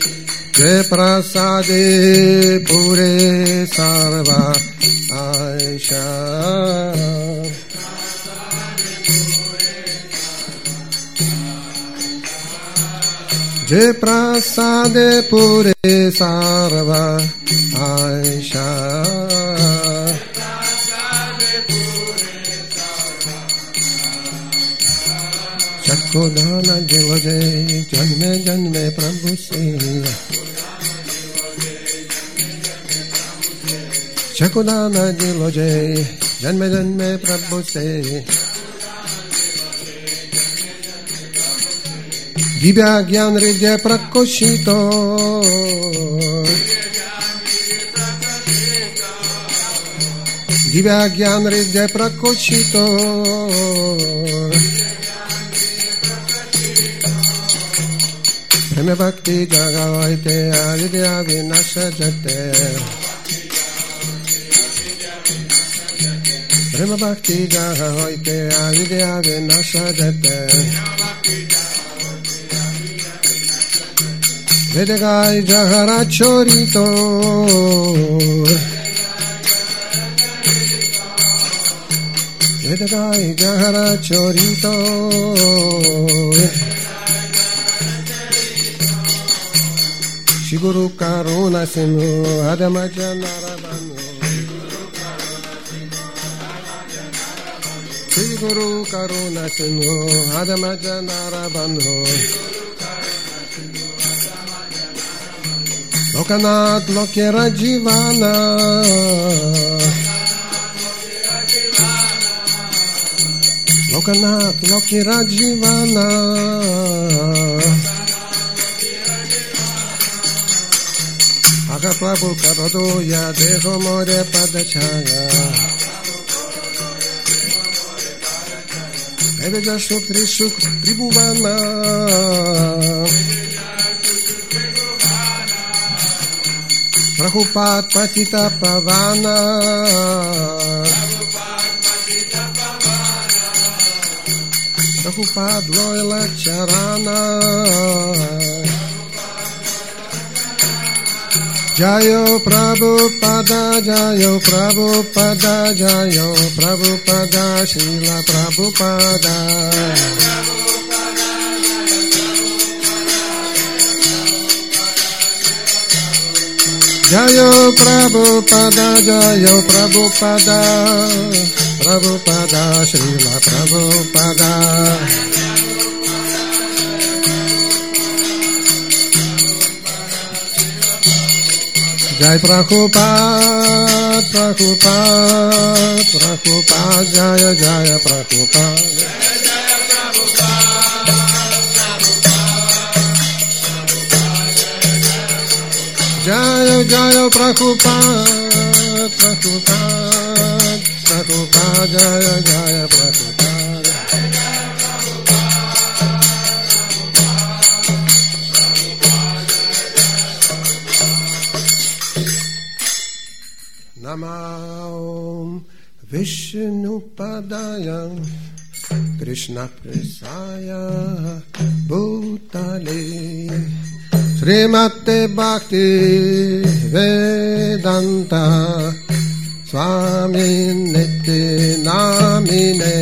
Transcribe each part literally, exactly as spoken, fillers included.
Je prasade pure sarva aisha. Je prasade pure sarva aisha. Chakudana jiloje janme janme prabhu se. Chakudana jiloje janme janme prabhu se. Divya gyan ridya prakoshito. Divya gyan ridya prakoshito. Prema bhakti jagavaite avidya vinashajate. Prema bhakti jagavaite avidya vinashajate. Vedagai jahara chorito. Vedagai jahara chorito. Shiguru karuna sinu adamaja narabanu. Shiguru karuna sinu adamaja narabanu. Lokanath lokera jivana. Lokanath lokera jivana. Aga Prabhu karodoya deho more padachaya. Eveja suk trisuk tribhuvana. Prabhupada patita pavana. Prabhupada loyala charana. Jayo Prabhupada, Jayo Prabhupada, Jayo Prabhupada, Srila Prabhupada. Jayo Prabhupada, Jayo Prabhupada, Prabhupada, Srila Prabhupada. Jai Prabhupada, Prabhupada, Prabhupada, Jaya Jaya Prabhupada. Jaya Jaya Prabhupada, Prabhupada, Prabhupada, Jaya Jaya Prabhupada. Namah Vishnupadaya Krishna Presaya Bhutale Srimate Bhakti Vedanta Swami Niti Namine.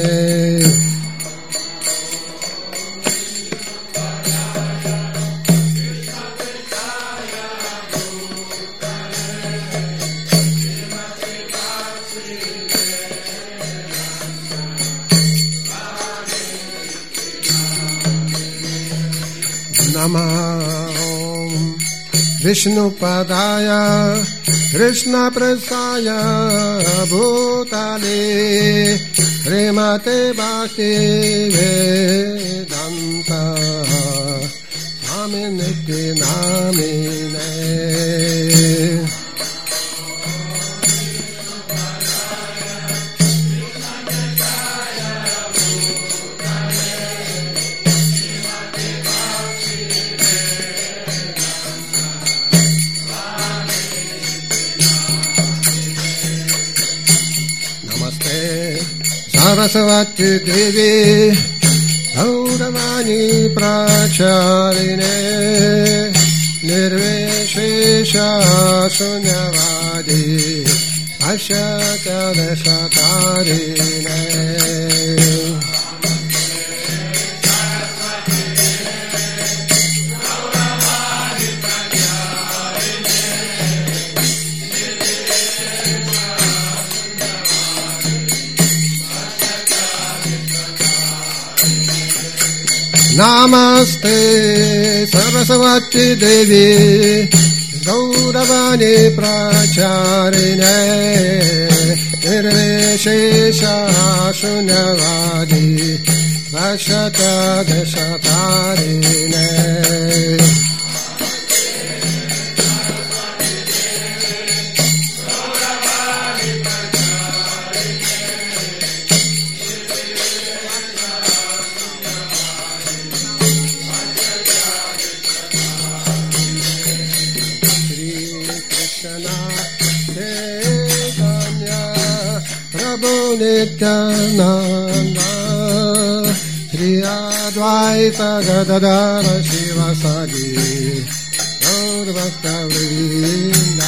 Namah Vishnupadaya Krishna Presaya Bhutale Srimate Bhakti Vedanta Swami Niti Namine. Saraswati Devi Gauravani Pracharine निर्विशेष शून्यवादी अशक्य दशतारिणे नमस्ते सरस्वती देवी गौरवाणी प्रचारिणे निर्विशेष शून्यवादी अशत दशतारिणे Nityananda Shri Advaita Gadadara Shivasadi Gaur Bhakta Vrinda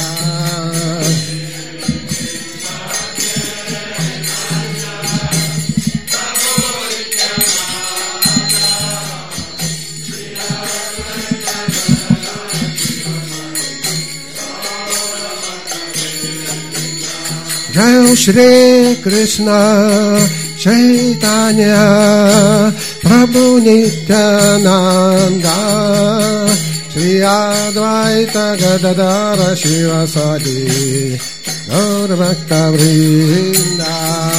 Jai Shri Krishna Chaitanya Prabhu Nityananda Shri Advaita Gadadara Shivasadi Gaur Bhakta Vrinda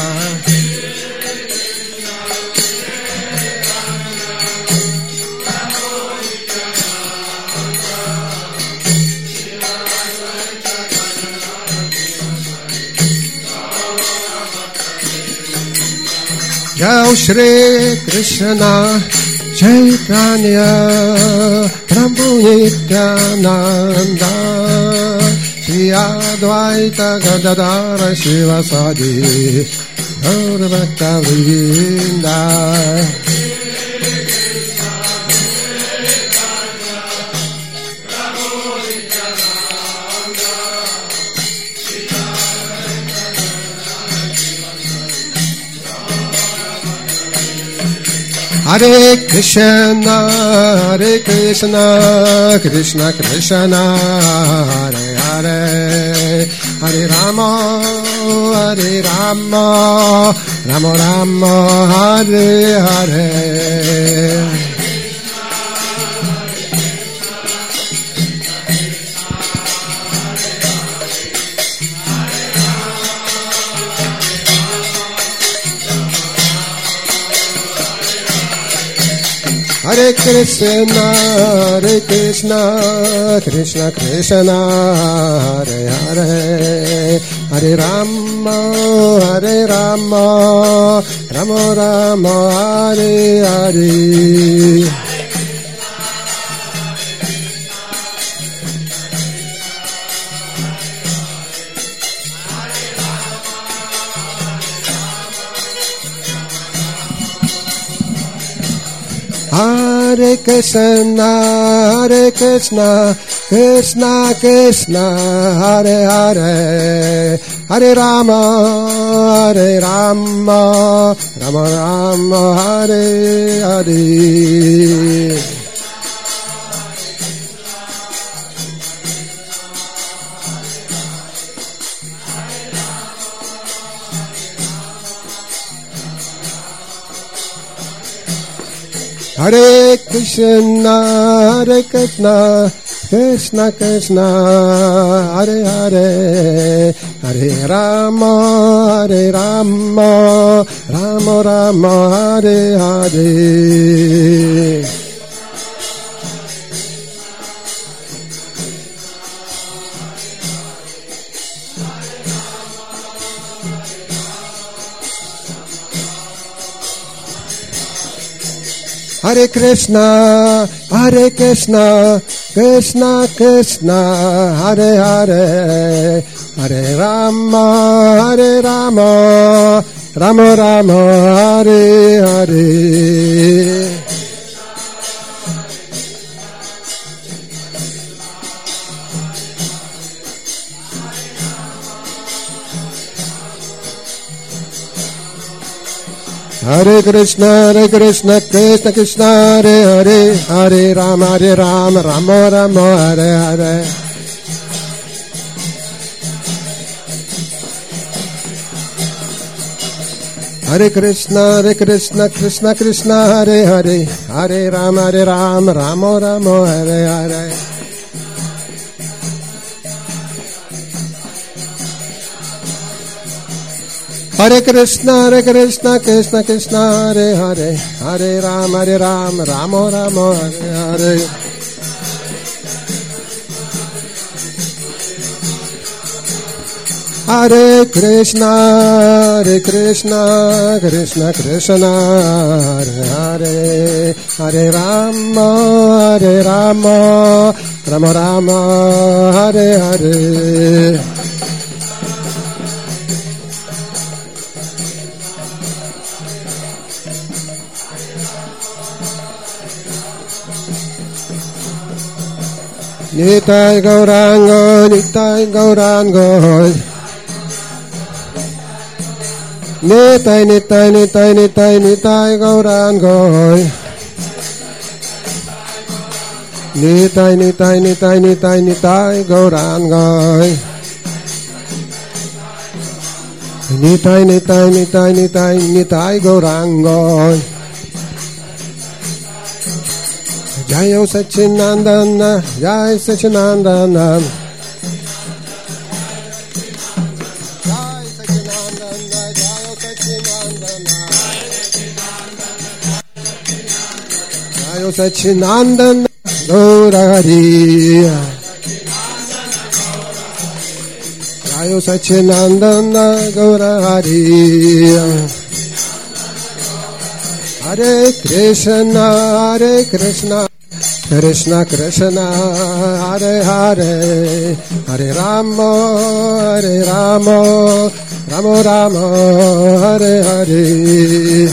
Jai Shri Krishna Chaitanya Prabhu Nityananda Shri Advaita Gadadara Shivasadi Gaur Bhakta Vrinda Hare Krishna, Hare Krishna, Krishna Krishna, Hare Hare, Hare Rama, Hare Rama, Rama Rama, Hare Hare. Hare Krishna, Hare Krishna, Krishna Krishna, Hare Hare, Hare Rama, Hare Rama, Rama Rama, Hare Hare. Hare Krishna, Hare Krishna, Krishna Krishna, Hare Hare, Hare Rama, Hare Rama, Rama Rama, Hare Hare. Hare Krishna, Hare Krishna, Krishna Krishna, Hare Hare, Hare Rama, Hare Rama, Rama Rama, Hare Hare. Hare Krishna, Hare Krishna, Krishna Krishna, Hare Hare, Hare Rama, Hare Rama, Rama Rama, Hare Hare. Hare Krishna, Hare Krishna, Krishna Krishna, Hare Hare, Hare Rama, Hare Rama, Rama Rama, Hare Hare. Hare Krishna, Hare Krishna, Krishna Krishna, Hare Hare, Hare Rama, Hare Rama, Rama Rama, Hare Hare. Hare Krishna, Hare Krishna, Krishna Krishna, Hare Hare, Hare Rama, Hare Rama, Rama Rama, Hare Hare. Hare Krishna, Hare Krishna, Krishna Krishna, Hare Hare, Hare Rama, Hare Rama, Rama Rama, Hare Hare. Nitai Gauranga, Nitai Gauranga. Nitai, Nitai, Nitai, Nitai, Nitai Gauranga. Nitai, Nitai, Nitai, Nitai, Nitai Gauranga. Nitai, Nitai, Nitai, Nitai, Nitai Gauranga. Jaya Sachinandana, Jaya Sachinandana. Jaya Sachinandana, Jaya Sachinandana. Jaya Sachinandana, Gaurari. Jaya Sachinandana, Gaurari. Hare Krishna, Hare Krishna, Krishna Krishna, Hare Hare, Hare Rama, Hare Rama, Rama Rama, Hare Hare.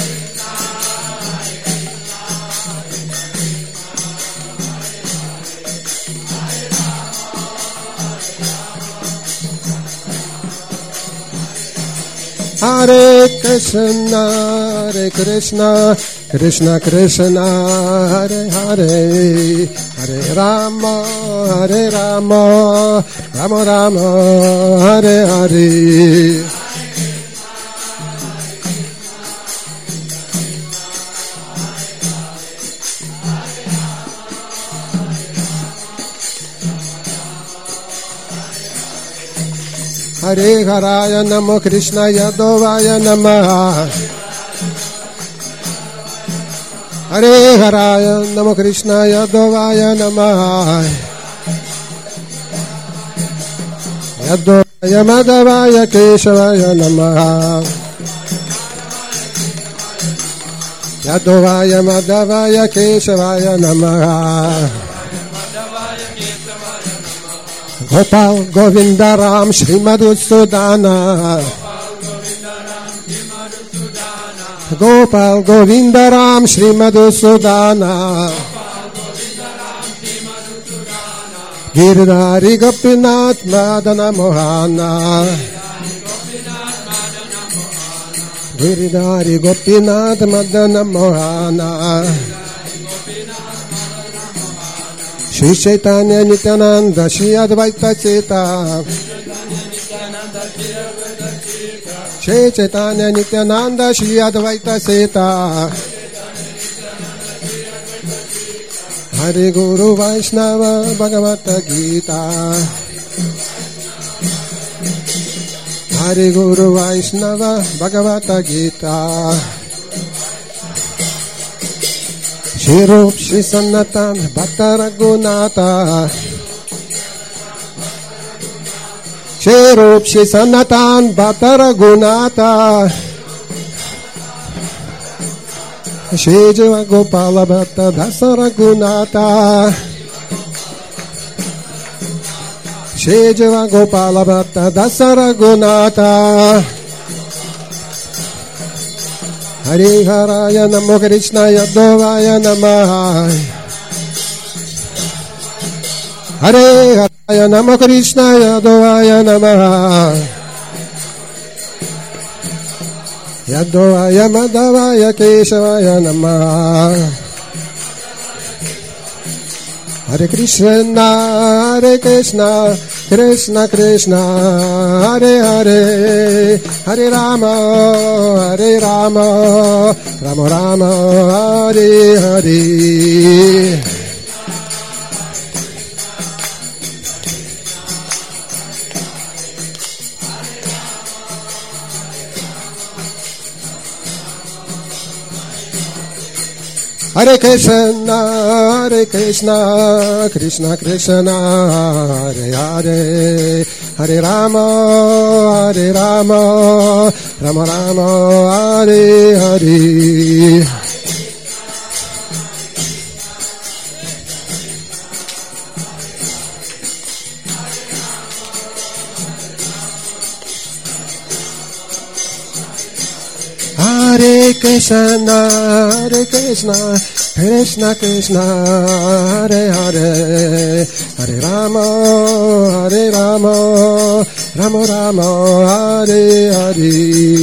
Hare Krishna, Hare Krishna, Krishna Krishna, Hare Hare, Hare Rama, Hare Rama, Rama Rama, Hare Hare. Hare Haraya Namo Krishna Yadovaya Namaha. Hare Haraya Namo Krishna Yadovaya Namaha. Yadovaya Madhavaya Keshavaya Namaha. Yadovaya Madhavaya Keshavaya Namaha. Gopal Govinda Ram Shri Madhusudana. Gopal Govinda Ram Shri Madhusudana. Giridhari Gopinath Madana Mohana. Giridhari Gopinath Madana Mohana. Shri Chaitanya Nityananda Shri Advaita Cheta. Shri Chaitanya Nityananda Shri Advaita Cheta. Hare Guru Vaishnava Bhagavata Gita. Hare Guru Vaishnava Bhagavata Gita. Shri Rup Shri Sanatan Bhatta Raghunatha. Shri Rup Shri Sanatan Bhatta Raghunatha. Shri Jiva Gopala Bhatta Dasa Raghunatha. Shri Jiva Gopala Bhatta Dasa Raghunatha. Hare Haraya Namo Krishna Yadovaya Namaha. Hare Haraya Namo Krishna Yadovaya Namaha. Yadvaya Madhavaya Keshavaya Namaha. Hare Krishna, Hare Krishna, Krishna Krishna, Hare Hare, Hare Rama, Hare Rama, Rama Rama, Hare Hare. Hare Krishna, Hare Krishna, Krishna Krishna, Hare Hare, Hare Rama, Hare Rama, Rama Rama, Hare Hare. Hare Krishna, Hare Krishna, Krishna Krishna, Hare Hare, Hare Rama, Hare Rama, Rama Rama, Hare Hare.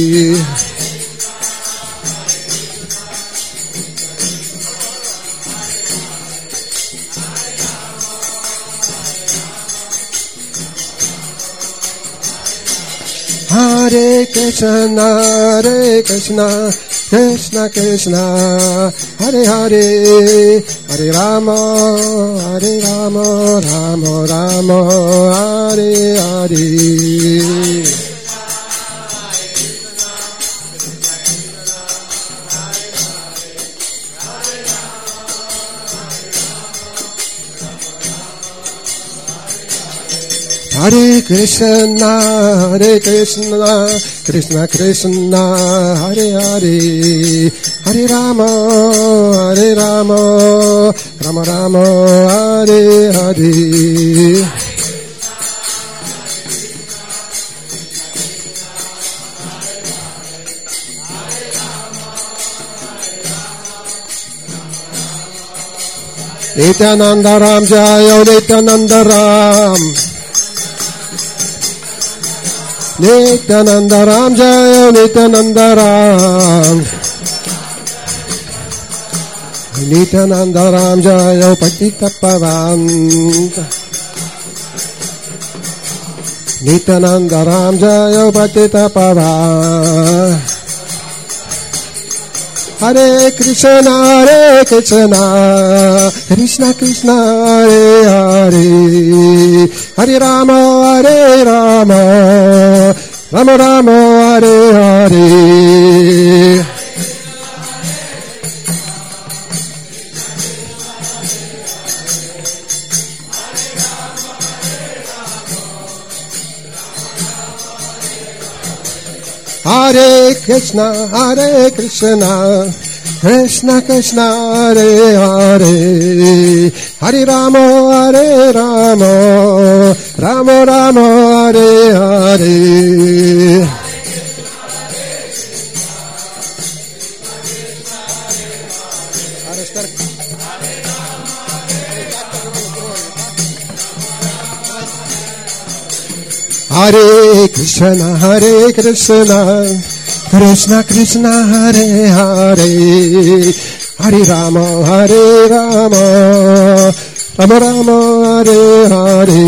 Hare Krishna, Hare Krishna, Krishna Krishna, Hare Hare, Hare Rama, Hare Rama, Rama Rama, Hare Hare. Hare Krishna, Hare Krishna, Krishna Krishna, Hare Hare, Hare Rama, Hare Rama, Rama Rama, Hare Hare. Nityananda Ram Jaya, Nityananda Ram. Nityananda Ram Jaya, Nityananda Ram. Nityananda Ram Jaya, Patita Pavan. Nityananda Ram Jaya, Patita Pavan. Hare Krishna, Hare Krishna, Krishna Krishna, Hare Hare, Hare Rama, Hare Rama, Rama Rama, Hare Hare. Hare Krishna, Hare Krishna, Krishna Krishna, Hare Hare, Hare Rama, Hare Rama, Rama Rama, Hare Hare. Hare Krishna, Hare Krishna, Krishna Krishna, Hare Hare, Hare Rama, Hare Rama, Rama Rama, Hare Hare.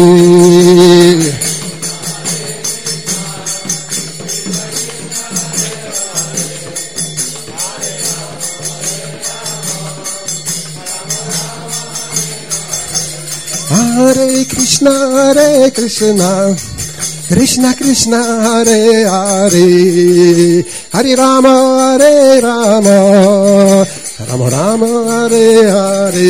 Hare Krishna, Hare Krishna, Krishna Krishna, Hare Hare, Hare Rama, Hare Rama, Rama Rama, Hare Hare.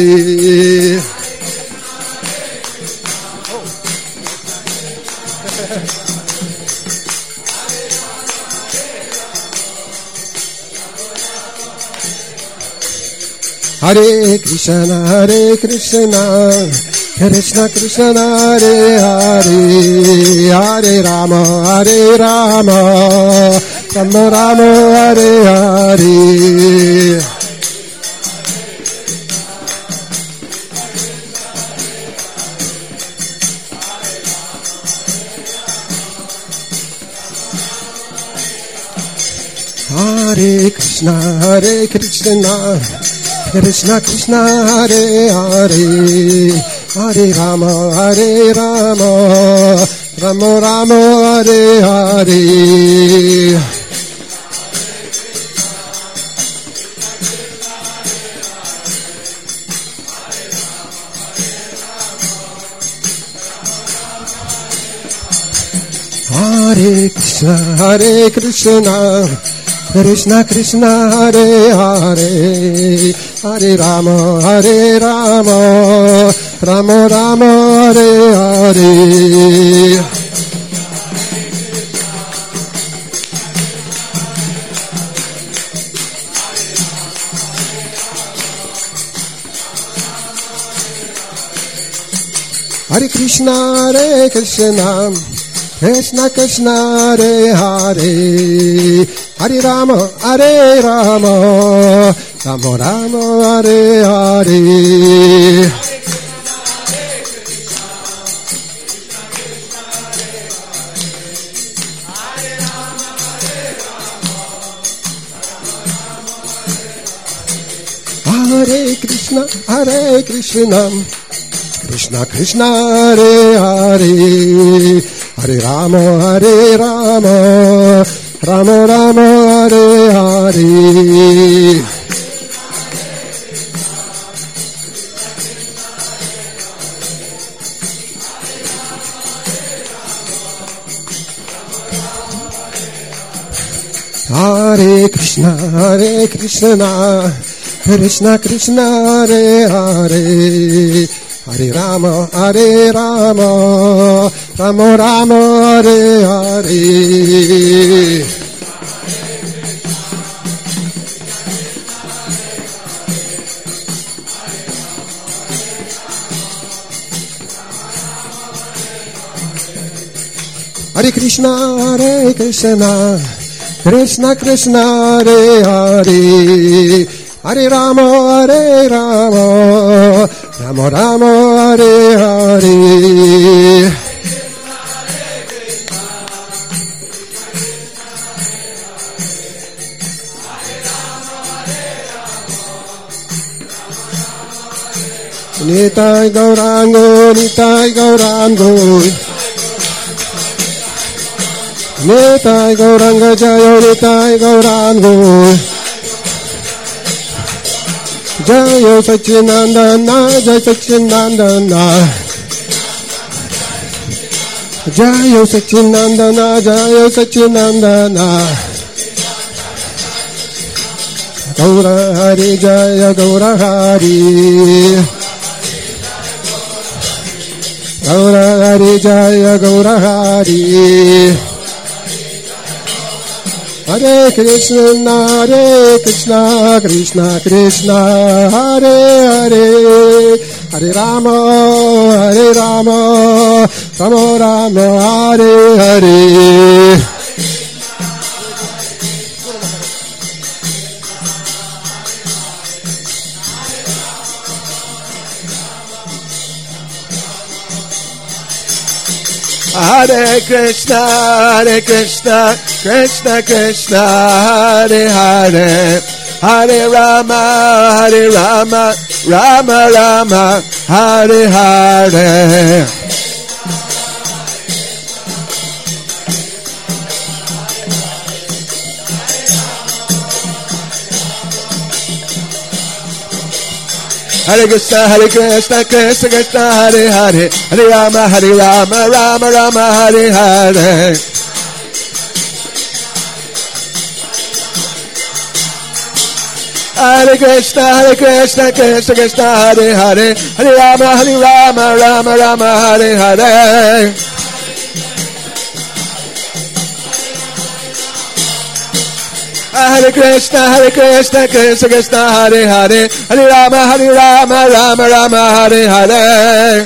Hare Krishna, Hare Krishna, Krishna Krishna, Hare Hare, Hare Rama, Hare Rama, Rama Rama, Hare Hare. Hare Krishna, Hare Krishna, Krishna Krishna, Hare Hare, Hare Rama, Hare Rama, Rama Rama, Hare Hare. Hare Krishna, Hare Krishna, Krishna Krishna, Hare Hare, Hare Rama, Hare Rama, Rama Rama, Hare Hare. Hare Krishna, Hare Krishna, Krishna Krishna, Hare Hare, Hare Rama, Hare Rama, Rama Rama, Hare Hare. Hare Krishna, Hare Krishna, Krishna Krishna, Hare Hare, Hare Rama, Hare Rama, Rama Rama, Hare Hare. Hare Krishna, Hare Krishna, Krishna Krishna, Hare Hare, Hare Rama, Hare Rama, Rama Rama, Hare Hare. Hare Krishna, Hare Krishna, Krishna Krishna, Hare Hare, Hare Rama, Hare Rama, Rama Rama, Hare Hare. Nitai Gaurango, Nitai Gaurango, Nitai Gauranga Jayo, Nitai Gaurango, Jayo Sachinandana, Jai Sachinandana, Jayo Sachinandana, Jayo Sachinandana, Gaura Hari, Jaya Gaura Hari, Gaura Hari, Jaya Gaura Hari. Hare Krishna, Hare Krishna, Krishna Krishna, Hare Hare, Hare Rama, Hare Rama, Rama Rama, Hare Hare. Hare Krishna, Hare Krishna, Krishna Krishna, Hare Hare, Hare Rama, Hare Rama, Rama Rama, Hare Hare. Hare Krishna, Hare Krishna, Krishna Krishna, Hare Hare, Hare Rama, Hare Rama, Rama Rama, Hare Hare. Hare Krishna, Hare Krishna, Krishna Krishna, Hare Hare, Hare Rama, Hare Rama, Rama Rama, Hare Hare. Hare Krishna, Hare Krishna, Krishna Krishna, Hare Hare, Hare Rama, Hare Rama, Rama Rama, Hare Hare.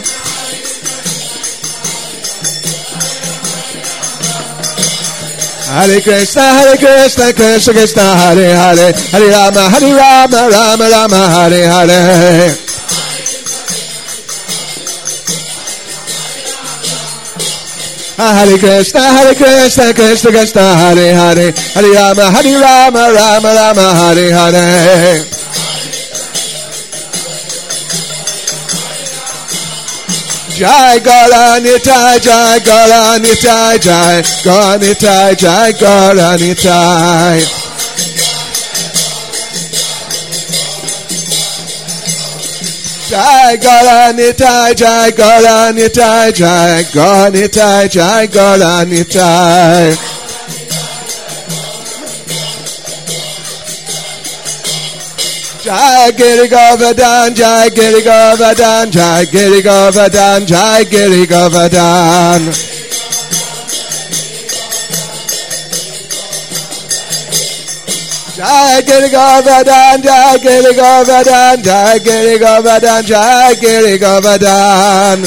Hare Krishna, Hare Krishna, Krishna Krishna, Hare Hare, Hare Rama, Hare Rama, Rama Rama, Hare Hare. Hare Krishna, Hare Krishna, Krishna Krishna, Hare Hare, Hare Rama, Hare Rama, Rama Rama, Hare Hare. Jai Gaura Nitai, Jai Gaura Nitai, Jai Gaura Nitai, Jai Gaura Nitai. Jai Gaura Nitai, Jai Gaura Nitai, Jai Gaura Nitai, Jai Gaura Nitai. Jai Giri Govardhan, Jai Giri Govardhan, Jai Giri Govardhan, Jai Giri Govardhan. Jai Giri Govardhan, Jai Giri Govardhan, Jai Giri Govardhan, Jai Giri Govardhan.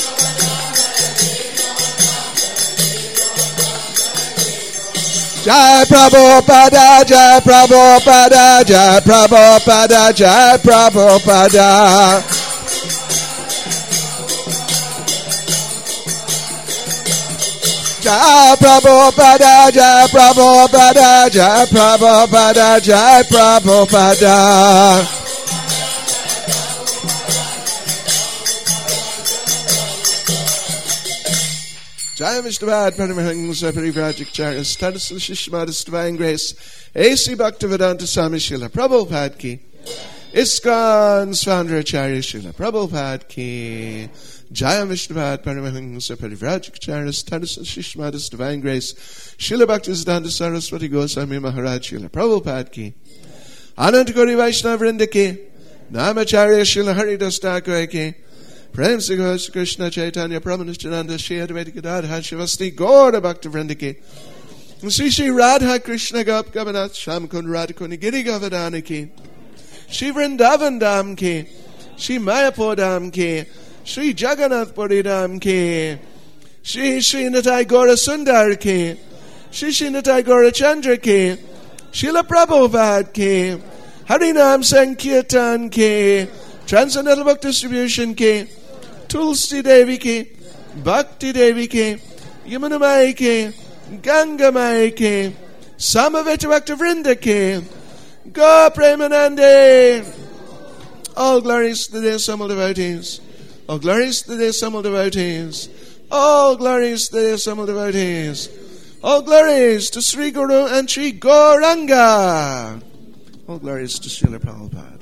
Jai Prabhupada, Jai Prabhupada, Jai Prabhupada, Jai Prabhupada. Jai Prabhupada, Jai Prabhupada, Jai Prabhupada, Jai Prabhupada. Jai Vishnavad, Paramahangsa, Parivrajacharya, Status Shishmadis, Divine Grace, A C Bhaktivedanta Swami Srila Prabhupada Ki, ISKCON's founder Acharya Srila Prabhupada Ki, Jai Vishnavad, Paramahangsa, Parivrajacharya, Status Shishmadis, Divine Grace, Srila Bhaktivedanta Saraswati Goswami Maharaj Srila Prabhupada Ki, Ananta Gauri Vaishnava Vrinda Ki, Namacharya Srila Haridas Thakur Ki, Prem Se Goswami Krishna Chaitanya Prabhu Nityananda Shri Advaita Gadadhar Shivasti Gaura Bhakta Vrinda Ki, Sri Sri Radha Krishna Gop Gavanath Sham Kund Radha Kuni Giri Govardhana Ki, Shri Vrindavan Dham Ki, Shri Mayapur Dham Ki, Shri Jagannath Puri Dham Ki, Shri Shri Nitai Gaura Sundar Ki, Shri Shri Nitai Gaura Chandra Ki, Srila Prabhupada Ki, Harinam Sankirtan Ki, Transcendental Book Distribution Ki, Tulsi Devi Ki, Bhakti Devi Ki, Yamuna Mai Ki, Ganga Mai Ki, Samaveta Bhakta Vrinda Ki, Go Premanande. All glories to the assembled devotees. All glories to the assembled devotees. All glories to the assembled devotees. All glories to Sri Guru and Sri Gauranga. All glories to Srila Prabhupada.